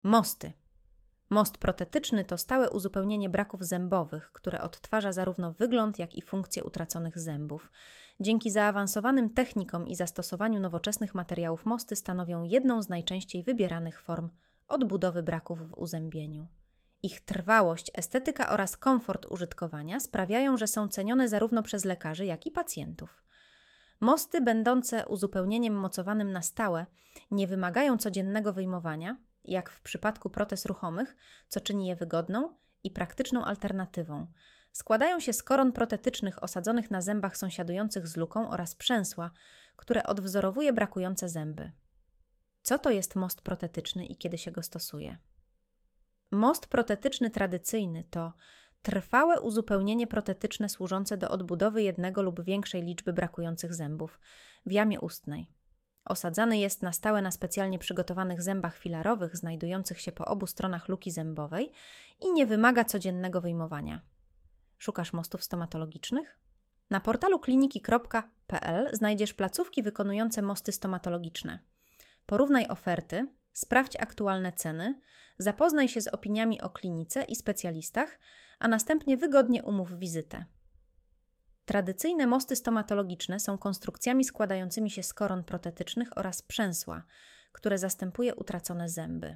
Mosty. Most protetyczny to stałe uzupełnienie braków zębowych, które odtwarza zarówno wygląd, jak i funkcję utraconych zębów. Dzięki zaawansowanym technikom i zastosowaniu nowoczesnych materiałów mosty stanowią jedną z najczęściej wybieranych form odbudowy braków w uzębieniu. Ich trwałość, estetyka oraz komfort użytkowania sprawiają, że są cenione zarówno przez lekarzy, jak i pacjentów. Mosty będące uzupełnieniem mocowanym na stałe nie wymagają codziennego wyjmowania, jak w przypadku protez ruchomych, co czyni je wygodną i praktyczną alternatywą. Składają się z koron protetycznych osadzonych na zębach sąsiadujących z luką oraz przęsła, które odwzorowuje brakujące zęby. Co to jest most protetyczny i kiedy się go stosuje? Most protetyczny tradycyjny to trwałe uzupełnienie protetyczne służące do odbudowy jednego lub większej liczby brakujących zębów w jamie ustnej. Osadzany jest na stałe na specjalnie przygotowanych zębach filarowych znajdujących się po obu stronach luki zębowej i nie wymaga codziennego wyjmowania. Szukasz mostów stomatologicznych? Na portalu kliniki.pl znajdziesz placówki wykonujące mosty stomatologiczne. Porównaj oferty, sprawdź aktualne ceny, zapoznaj się z opiniami o klinice i specjalistach, a następnie wygodnie umów wizytę. Tradycyjne mosty stomatologiczne są konstrukcjami składającymi się z koron protetycznych oraz przęsła, które zastępuje utracone zęby.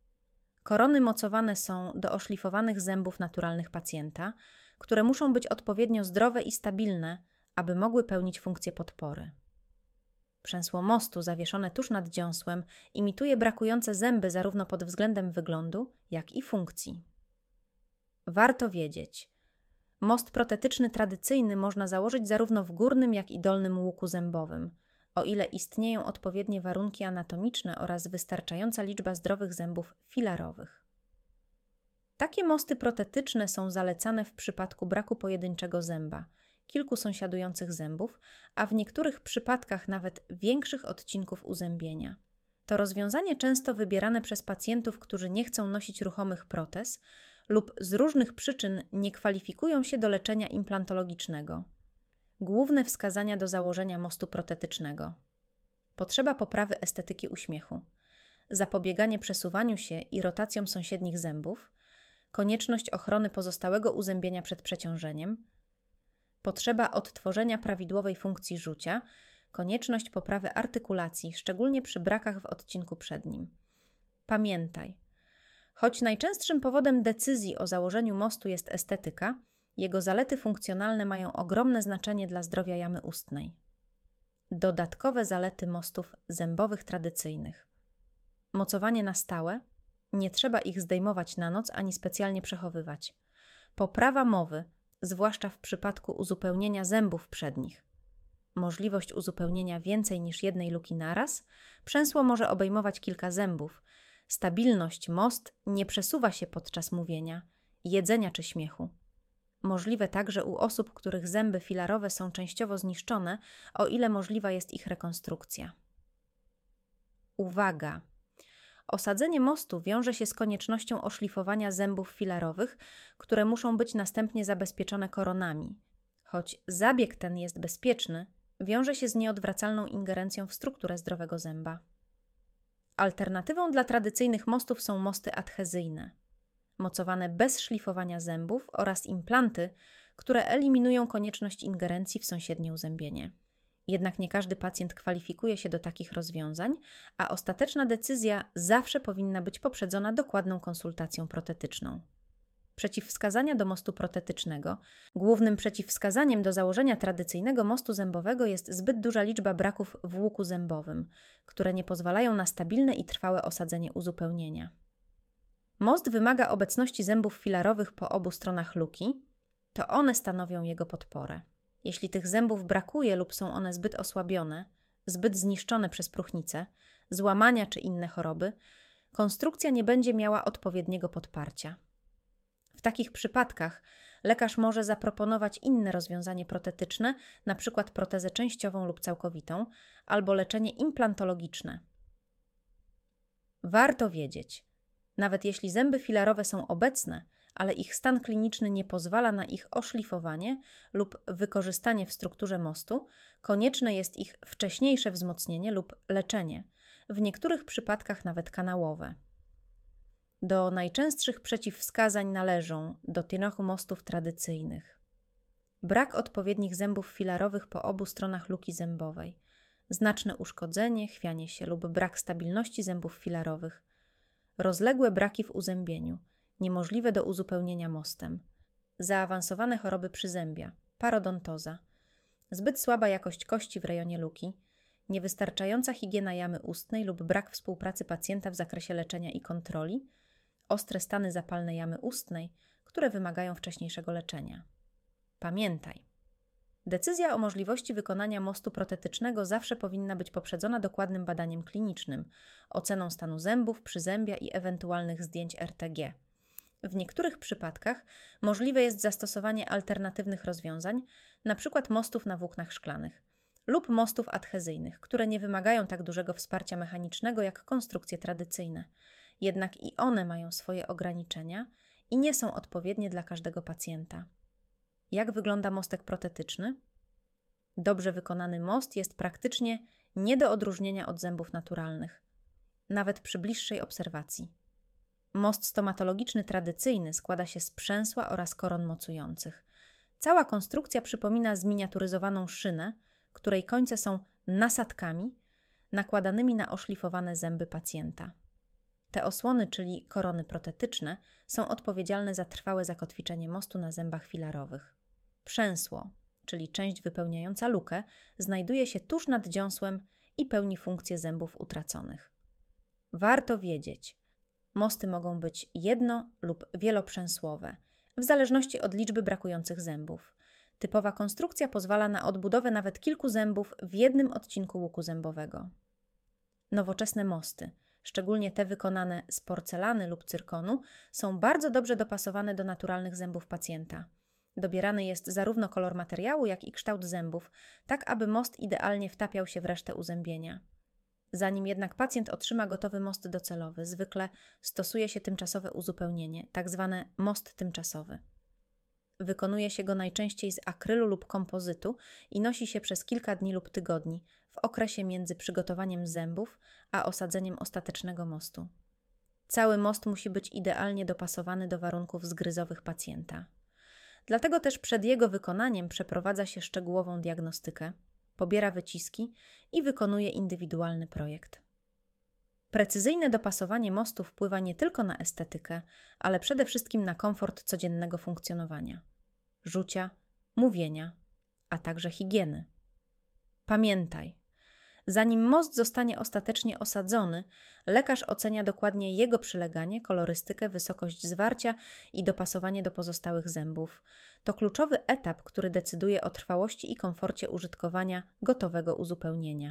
Korony mocowane są do oszlifowanych zębów naturalnych pacjenta, które muszą być odpowiednio zdrowe i stabilne, aby mogły pełnić funkcję podpory. Przęsło mostu zawieszone tuż nad dziąsłem imituje brakujące zęby zarówno pod względem wyglądu, jak i funkcji. Warto wiedzieć, most protetyczny tradycyjny można założyć zarówno w górnym, jak i dolnym łuku zębowym, o ile istnieją odpowiednie warunki anatomiczne oraz wystarczająca liczba zdrowych zębów filarowych. Takie mosty protetyczne są zalecane w przypadku braku pojedynczego zęba, kilku sąsiadujących zębów, a w niektórych przypadkach nawet większych odcinków uzębienia. To rozwiązanie często wybierane przez pacjentów, którzy nie chcą nosić ruchomych protez lub z różnych przyczyn nie kwalifikują się do leczenia implantologicznego. Główne wskazania do założenia mostu protetycznego: potrzeba poprawy estetyki uśmiechu, zapobieganie przesuwaniu się i rotacjom sąsiednich zębów, konieczność ochrony pozostałego uzębienia przed przeciążeniem, potrzeba odtworzenia prawidłowej funkcji żucia, konieczność poprawy artykulacji, szczególnie przy brakach w odcinku przednim. Pamiętaj, choć najczęstszym powodem decyzji o założeniu mostu jest estetyka, jego zalety funkcjonalne mają ogromne znaczenie dla zdrowia jamy ustnej. Dodatkowe zalety mostów zębowych tradycyjnych. Mocowanie na stałe, nie trzeba ich zdejmować na noc ani specjalnie przechowywać. Poprawa mowy, zwłaszcza w przypadku uzupełnienia zębów przednich. Możliwość uzupełnienia więcej niż jednej luki naraz, przęsło może obejmować kilka zębów. Stabilność, most nie przesuwa się podczas mówienia, jedzenia czy śmiechu. Możliwe także u osób, których zęby filarowe są częściowo zniszczone, o ile możliwa jest ich rekonstrukcja. Uwaga! Osadzenie mostu wiąże się z koniecznością oszlifowania zębów filarowych, które muszą być następnie zabezpieczone koronami. Choć zabieg ten jest bezpieczny, wiąże się z nieodwracalną ingerencją w strukturę zdrowego zęba. Alternatywą dla tradycyjnych mostów są mosty adhezyjne, mocowane bez szlifowania zębów oraz implanty, które eliminują konieczność ingerencji w sąsiednie uzębienie. Jednak nie każdy pacjent kwalifikuje się do takich rozwiązań, a ostateczna decyzja zawsze powinna być poprzedzona dokładną konsultacją protetyczną. Przeciwwskazania do mostu protetycznego. Głównym przeciwwskazaniem do założenia tradycyjnego mostu zębowego jest zbyt duża liczba braków w łuku zębowym, które nie pozwalają na stabilne i trwałe osadzenie uzupełnienia. Most wymaga obecności zębów filarowych po obu stronach luki, to one stanowią jego podporę. Jeśli tych zębów brakuje lub są one zbyt osłabione, zbyt zniszczone przez próchnicę, złamania czy inne choroby, konstrukcja nie będzie miała odpowiedniego podparcia. W takich przypadkach lekarz może zaproponować inne rozwiązanie protetyczne, np. protezę częściową lub całkowitą, albo leczenie implantologiczne. Warto wiedzieć, nawet jeśli zęby filarowe są obecne, ale ich stan kliniczny nie pozwala na ich oszlifowanie lub wykorzystanie w strukturze mostu, konieczne jest ich wcześniejsze wzmocnienie lub leczenie, w niektórych przypadkach nawet kanałowe. Do najczęstszych przeciwwskazań należą do tych mostów tradycyjnych brak odpowiednich zębów filarowych po obu stronach luki zębowej, znaczne uszkodzenie, chwianie się lub brak stabilności zębów filarowych, rozległe braki w uzębieniu, niemożliwe do uzupełnienia mostem, zaawansowane choroby przyzębia, parodontoza, zbyt słaba jakość kości w rejonie luki, niewystarczająca higiena jamy ustnej lub brak współpracy pacjenta w zakresie leczenia i kontroli, ostre stany zapalne jamy ustnej, które wymagają wcześniejszego leczenia. Pamiętaj, decyzja o możliwości wykonania mostu protetycznego zawsze powinna być poprzedzona dokładnym badaniem klinicznym, oceną stanu zębów, przyzębia i ewentualnych zdjęć RTG. W niektórych przypadkach możliwe jest zastosowanie alternatywnych rozwiązań, np. mostów na włóknach szklanych lub mostów adhezyjnych, które nie wymagają tak dużego wsparcia mechanicznego jak konstrukcje tradycyjne. Jednak i one mają swoje ograniczenia i nie są odpowiednie dla każdego pacjenta. Jak wygląda mostek protetyczny? Dobrze wykonany most jest praktycznie nie do odróżnienia od zębów naturalnych, nawet przy bliższej obserwacji. Most stomatologiczny tradycyjny składa się z przęsła oraz koron mocujących. Cała konstrukcja przypomina zminiaturyzowaną szynę, której końce są nasadkami nakładanymi na oszlifowane zęby pacjenta. Te osłony, czyli korony protetyczne, są odpowiedzialne za trwałe zakotwiczenie mostu na zębach filarowych. Przęsło, czyli część wypełniająca lukę, znajduje się tuż nad dziąsłem i pełni funkcję zębów utraconych. Warto wiedzieć, mosty mogą być jedno- lub wieloprzęsłowe, w zależności od liczby brakujących zębów. Typowa konstrukcja pozwala na odbudowę nawet kilku zębów w jednym odcinku łuku zębowego. Nowoczesne mosty, szczególnie te wykonane z porcelany lub cyrkonu, są bardzo dobrze dopasowane do naturalnych zębów pacjenta. Dobierany jest zarówno kolor materiału, jak i kształt zębów, tak aby most idealnie wtapiał się w resztę uzębienia. Zanim jednak pacjent otrzyma gotowy most docelowy, zwykle stosuje się tymczasowe uzupełnienie, tzw. most tymczasowy. Wykonuje się go najczęściej z akrylu lub kompozytu i nosi się przez kilka dni lub tygodni, w okresie między przygotowaniem zębów a osadzeniem ostatecznego mostu. Cały most musi być idealnie dopasowany do warunków zgryzowych pacjenta. Dlatego też przed jego wykonaniem przeprowadza się szczegółową diagnostykę, pobiera wyciski i wykonuje indywidualny projekt. Precyzyjne dopasowanie mostu wpływa nie tylko na estetykę, ale przede wszystkim na komfort codziennego funkcjonowania, rzucia, mówienia, a także higieny. Pamiętaj, zanim most zostanie ostatecznie osadzony, lekarz ocenia dokładnie jego przyleganie, kolorystykę, wysokość zwarcia i dopasowanie do pozostałych zębów. To kluczowy etap, który decyduje o trwałości i komforcie użytkowania gotowego uzupełnienia.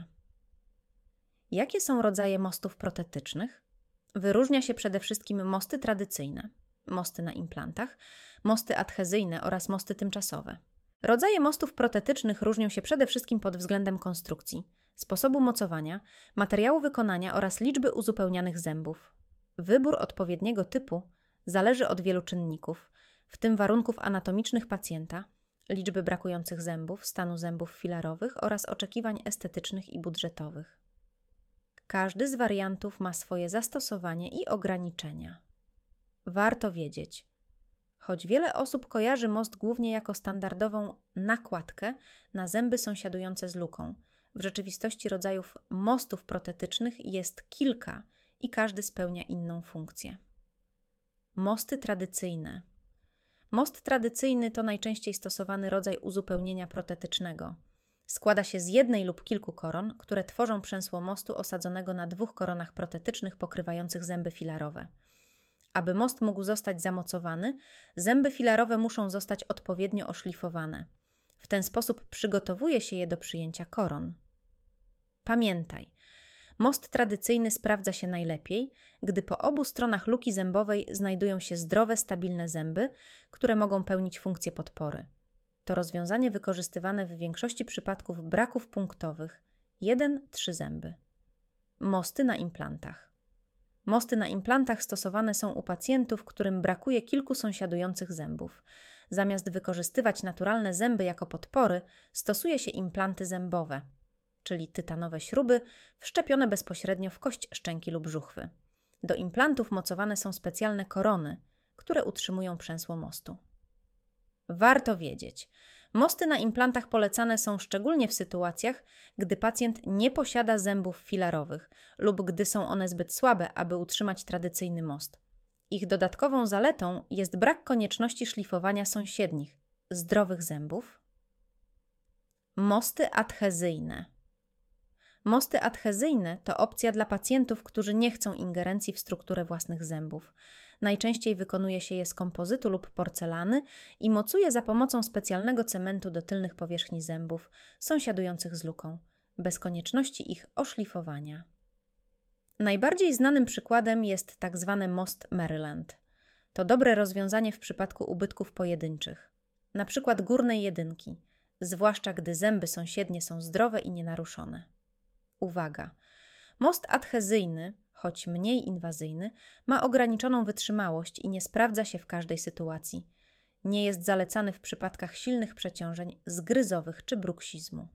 Jakie są rodzaje mostów protetycznych? Wyróżnia się przede wszystkim mosty tradycyjne, mosty na implantach, mosty adhezyjne oraz mosty tymczasowe. Rodzaje mostów protetycznych różnią się przede wszystkim pod względem konstrukcji, sposobu mocowania, materiału wykonania oraz liczby uzupełnianych zębów. Wybór odpowiedniego typu zależy od wielu czynników, w tym warunków anatomicznych pacjenta, liczby brakujących zębów, stanu zębów filarowych oraz oczekiwań estetycznych i budżetowych. Każdy z wariantów ma swoje zastosowanie i ograniczenia. Warto wiedzieć, choć wiele osób kojarzy most głównie jako standardową nakładkę na zęby sąsiadujące z luką, w rzeczywistości rodzajów mostów protetycznych jest kilka i każdy spełnia inną funkcję. Mosty tradycyjne. Most tradycyjny to najczęściej stosowany rodzaj uzupełnienia protetycznego. Składa się z jednej lub kilku koron, które tworzą przęsło mostu osadzonego na dwóch koronach protetycznych pokrywających zęby filarowe. Aby most mógł zostać zamocowany, zęby filarowe muszą zostać odpowiednio oszlifowane. W ten sposób przygotowuje się je do przyjęcia koron. Pamiętaj, most tradycyjny sprawdza się najlepiej, gdy po obu stronach luki zębowej znajdują się zdrowe, stabilne zęby, które mogą pełnić funkcję podpory. To rozwiązanie wykorzystywane w większości przypadków braków punktowych 1-3 zęby. Mosty na implantach. Mosty na implantach stosowane są u pacjentów, którym brakuje kilku sąsiadujących zębów. Zamiast wykorzystywać naturalne zęby jako podpory, stosuje się implanty zębowe, czyli tytanowe śruby wszczepione bezpośrednio w kość szczęki lub żuchwy. Do implantów mocowane są specjalne korony, które utrzymują przęsło mostu. Warto wiedzieć, mosty na implantach polecane są szczególnie w sytuacjach, gdy pacjent nie posiada zębów filarowych lub gdy są one zbyt słabe, aby utrzymać tradycyjny most. Ich dodatkową zaletą jest brak konieczności szlifowania sąsiednich, zdrowych zębów. Mosty adhezyjne. Mosty adhezyjne to opcja dla pacjentów, którzy nie chcą ingerencji w strukturę własnych zębów. Najczęściej wykonuje się je z kompozytu lub porcelany i mocuje za pomocą specjalnego cementu do tylnych powierzchni zębów sąsiadujących z luką, bez konieczności ich oszlifowania. Najbardziej znanym przykładem jest tzw. most Maryland. To dobre rozwiązanie w przypadku ubytków pojedynczych, np. górnej jedynki, zwłaszcza gdy zęby sąsiednie są zdrowe i nienaruszone. Uwaga! Most adhezyjny, choć mniej inwazyjny, ma ograniczoną wytrzymałość i nie sprawdza się w każdej sytuacji. Nie jest zalecany w przypadkach silnych przeciążeń zgryzowych czy bruksizmu.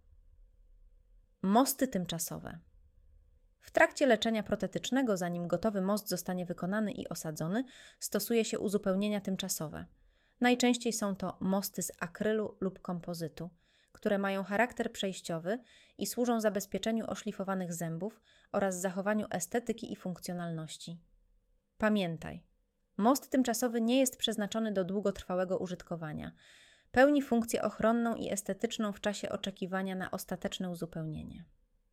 Mosty tymczasowe. W trakcie leczenia protetycznego, zanim gotowy most zostanie wykonany i osadzony, stosuje się uzupełnienia tymczasowe. Najczęściej są to mosty z akrylu lub kompozytu, które mają charakter przejściowy i służą zabezpieczeniu oszlifowanych zębów oraz zachowaniu estetyki i funkcjonalności. Pamiętaj, most tymczasowy nie jest przeznaczony do długotrwałego użytkowania. Pełni funkcję ochronną i estetyczną w czasie oczekiwania na ostateczne uzupełnienie.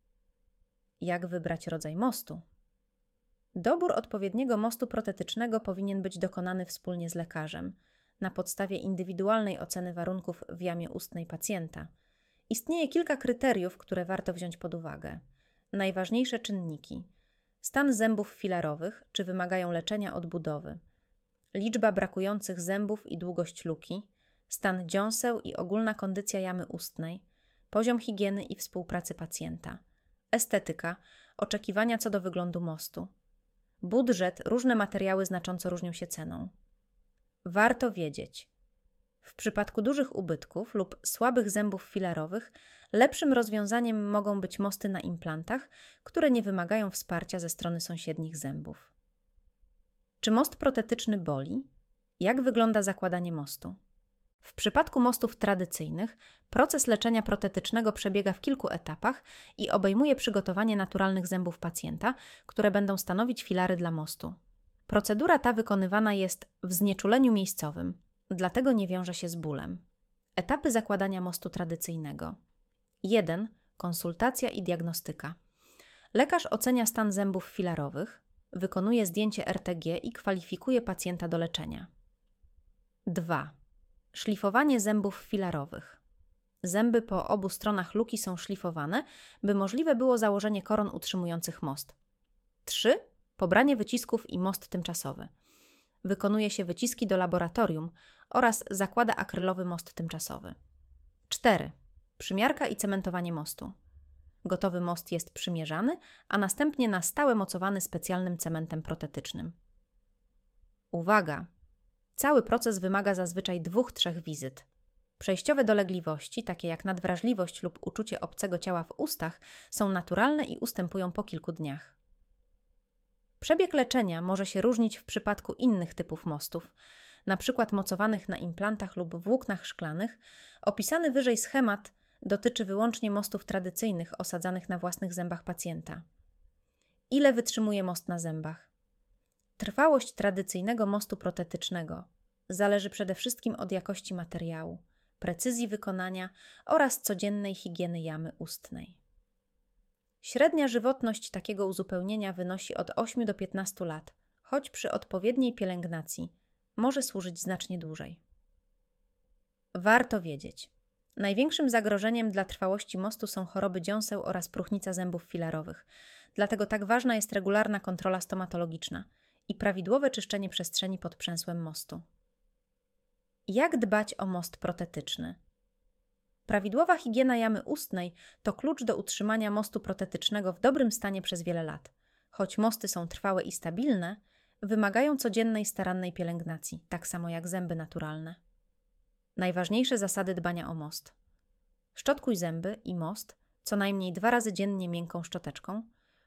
Jak wybrać rodzaj mostu? Dobór odpowiedniego mostu protetycznego powinien być dokonany wspólnie z lekarzem, na podstawie indywidualnej oceny warunków w jamie ustnej pacjenta. Istnieje kilka kryteriów, które warto wziąć pod uwagę. Najważniejsze czynniki: stan zębów filarowych, czy wymagają leczenia odbudowy, liczba brakujących zębów i długość luki, stan dziąseł i ogólna kondycja jamy ustnej, poziom higieny i współpracy pacjenta, estetyka, oczekiwania co do wyglądu mostu, budżet, różne materiały znacząco różnią się ceną. Warto wiedzieć, w przypadku dużych ubytków lub słabych zębów filarowych lepszym rozwiązaniem mogą być mosty na implantach, które nie wymagają wsparcia ze strony sąsiednich zębów. Czy most protetyczny boli? Jak wygląda zakładanie mostu? W przypadku mostów tradycyjnych proces leczenia protetycznego przebiega w kilku etapach i obejmuje przygotowanie naturalnych zębów pacjenta, które będą stanowić filary dla mostu. Procedura ta wykonywana jest w znieczuleniu miejscowym, dlatego nie wiąże się z bólem. Etapy zakładania mostu tradycyjnego. 1. Konsultacja i diagnostyka. Lekarz ocenia stan zębów filarowych, wykonuje zdjęcie RTG i kwalifikuje pacjenta do leczenia. 2. Szlifowanie zębów filarowych. Zęby po obu stronach luki są szlifowane, by możliwe było założenie koron utrzymujących most. 3. Pobranie wycisków i most tymczasowy. Wykonuje się wyciski do laboratorium oraz zakłada akrylowy most tymczasowy. 4. Przymiarka i cementowanie mostu. Gotowy most jest przymierzany, a następnie na stałe mocowany specjalnym cementem protetycznym. Uwaga! Cały proces wymaga zazwyczaj 2-3 wizyt. Przejściowe dolegliwości, takie jak nadwrażliwość lub uczucie obcego ciała w ustach, są naturalne i ustępują po kilku dniach. Przebieg leczenia może się różnić w przypadku innych typów mostów, np. mocowanych na implantach lub włóknach szklanych. Opisany wyżej schemat dotyczy wyłącznie mostów tradycyjnych osadzanych na własnych zębach pacjenta. Ile wytrzymuje most na zębach? Trwałość tradycyjnego mostu protetycznego zależy przede wszystkim od jakości materiału, precyzji wykonania oraz codziennej higieny jamy ustnej. Średnia żywotność takiego uzupełnienia wynosi od 8 do 15 lat, choć przy odpowiedniej pielęgnacji może służyć znacznie dłużej. Warto wiedzieć, największym zagrożeniem dla trwałości mostu są choroby dziąseł oraz próchnica zębów filarowych, dlatego tak ważna jest regularna kontrola stomatologiczna i prawidłowe czyszczenie przestrzeni pod przęsłem mostu. Jak dbać o most protetyczny? Prawidłowa higiena jamy ustnej to klucz do utrzymania mostu protetycznego w dobrym stanie przez wiele lat. Choć mosty są trwałe i stabilne, wymagają codziennej starannej pielęgnacji, tak samo jak zęby naturalne. Najważniejsze zasady dbania o most. Szczotkuj zęby i most co najmniej 2 razy dziennie miękką szczoteczką.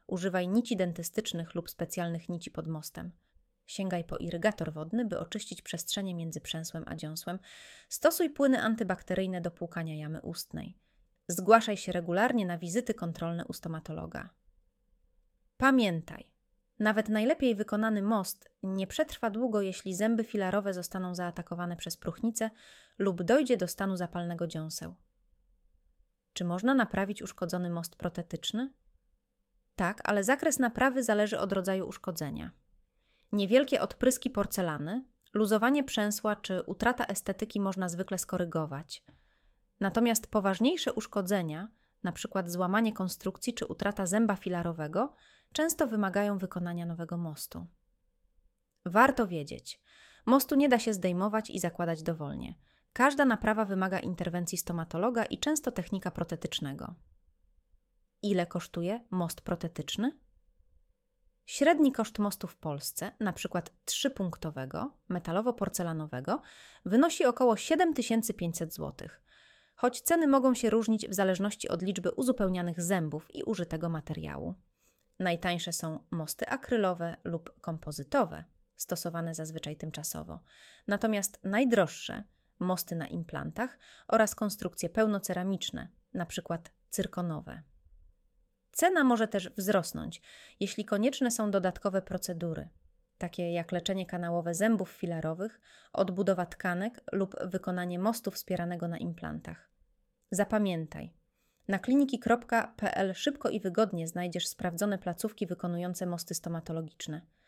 Używaj nici dentystycznych lub specjalnych nici pod mostem. Sięgaj po irygator wodny, by oczyścić przestrzenie między przęsłem a dziąsłem. Stosuj płyny antybakteryjne do płukania jamy ustnej. Zgłaszaj się regularnie na wizyty kontrolne u stomatologa. Pamiętaj, nawet najlepiej wykonany most nie przetrwa długo, jeśli zęby filarowe zostaną zaatakowane przez próchnicę lub dojdzie do stanu zapalnego dziąseł. Czy można naprawić uszkodzony most protetyczny? Tak, ale zakres naprawy zależy od rodzaju uszkodzenia. Niewielkie odpryski porcelany, luzowanie przęsła czy utrata estetyki można zwykle skorygować. Natomiast poważniejsze uszkodzenia, np. złamanie konstrukcji czy utrata zęba filarowego, często wymagają wykonania nowego mostu. Warto wiedzieć, mostu nie da się zdejmować i zakładać dowolnie. Każda naprawa wymaga interwencji stomatologa i często technika protetycznego. Ile kosztuje most protetyczny? Średni koszt mostu w Polsce, np. 3-punktowego, metalowo-porcelanowego, wynosi około 7500 zł, choć ceny mogą się różnić w zależności od liczby uzupełnianych zębów i użytego materiału. Najtańsze są mosty akrylowe lub kompozytowe, stosowane zazwyczaj tymczasowo, natomiast najdroższe mosty na implantach oraz konstrukcje pełnoceramiczne, np. cyrkonowe. Cena może też wzrosnąć, jeśli konieczne są dodatkowe procedury, takie jak leczenie kanałowe zębów filarowych, odbudowa tkanek lub wykonanie mostu wspieranego na implantach. Zapamiętaj, na kliniki.pl szybko i wygodnie znajdziesz sprawdzone placówki wykonujące mosty stomatologiczne.